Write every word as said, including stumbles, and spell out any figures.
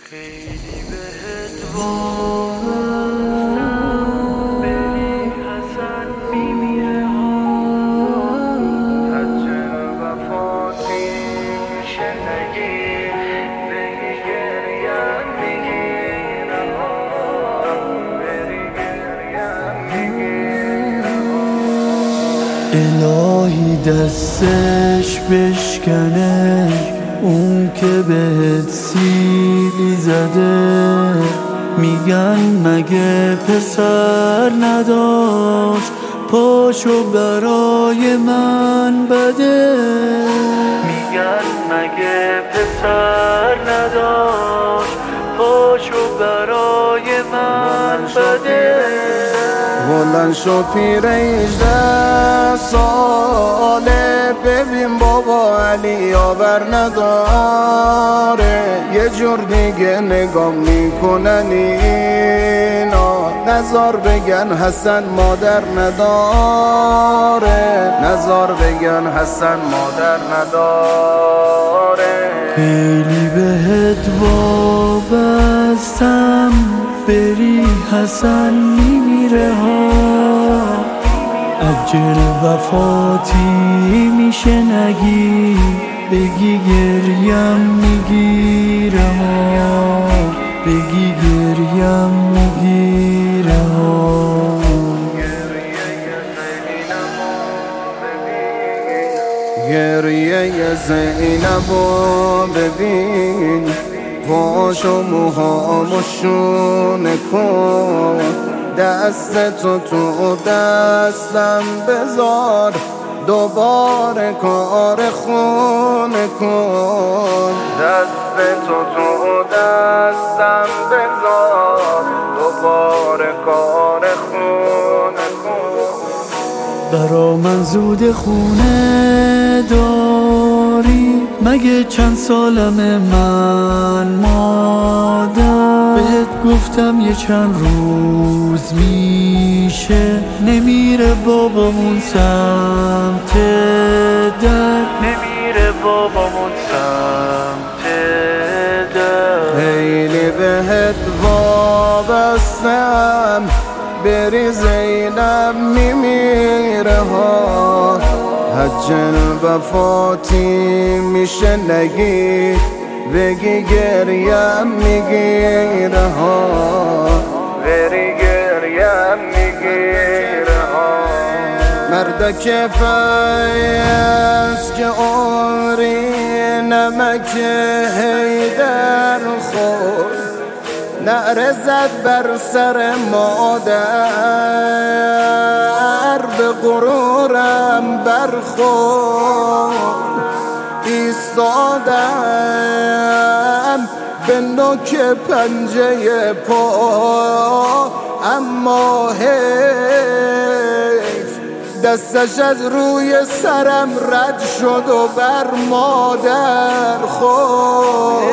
خیلی بهت وابستم، بری حسن میمیره ها، حج وفاتی میشه نگی، بگی گریم میگیره ها، بری گریم میگیره ها. الهی دستش بشکنه اون که بهت سیلی زده، میگن مگه پسر نداشت پاشو برای من بده، میگن مگه پسر نداشت پاشو برای من بده. بلند شو پیر هجده ساله، ببین بابا علی یاور نداره، یه جور دیگه نگاه میکنن اینا، نزار بگن حسن مادر نداره، نزار بگن حسن مادر نداره. خیلی بهت وابستم، بری حسن میمیره ها، اجل وفاتی میشه نگی، بگی گریم میگیره ها، بگی گریم میگیره ها. گریه زینبو ببین، پاشو موهامو شونه کن، دست تو تو دستم بذار، دوباره کار خونه کن، دست تو تو دستم بذار، دوباره کار خونه کن. برا من زود خونه داری، مگه چند سالمه من مادر، بهت گفتم یه چند روز میشه نمیره بابامون سمت در، نمیره بابامون سمت در. خیلی بهت وابستم، بری زینب میمیره ها، حج وفاتی میشه نگی، بگی گریم میگیره ها، بری گریم میگیره ها. مردک فیض که عمری نمک حیدر خورد، نعره زد بر سر مادر، به غرورم برخورد، ایستادم به نوک پنجه پا، اما حیف دستش از روی سرم رد شد و بر مادر خورد.